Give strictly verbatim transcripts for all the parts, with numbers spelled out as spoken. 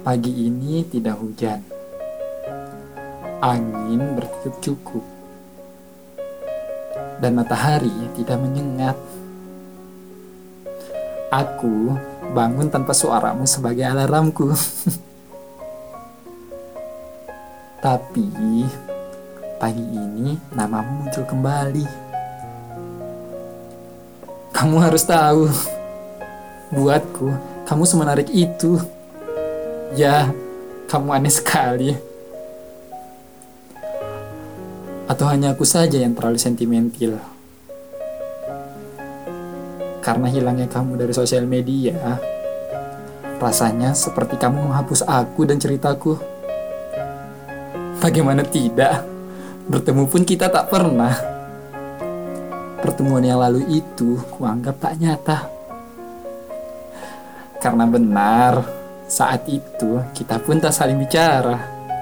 Pagi ini tidak hujan. Angin bertiup cukup. Dan matahari tidak menyengat. Aku bangun tanpa suaramu sebagai alarmku. Tapi pagi ini namamu muncul kembali. Kamu harus tahu, buatku kamu semenarik itu. Ya, kamu aneh sekali. Atau hanya aku saja yang terlalu sentimental? Karena hilangnya kamu dari sosial media, rasanya seperti kamu menghapus aku dan ceritaku. Bagaimana tidak? Bertemu pun kita tak pernah. Pertemuan yang lalu itu kuanggap tak nyata. Karena benar, saat itu kita pun tak saling bicara.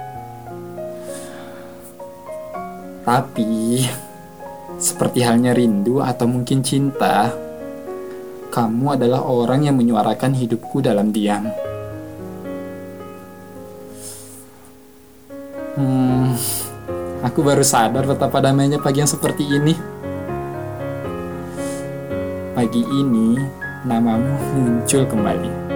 Tapi, seperti halnya rindu atau mungkin cinta, kamu adalah orang yang menyuarakan hidupku dalam diam. Hmm, aku baru sadar betapa damainya pagi yang seperti ini. Pagi ini, namamu muncul kembali.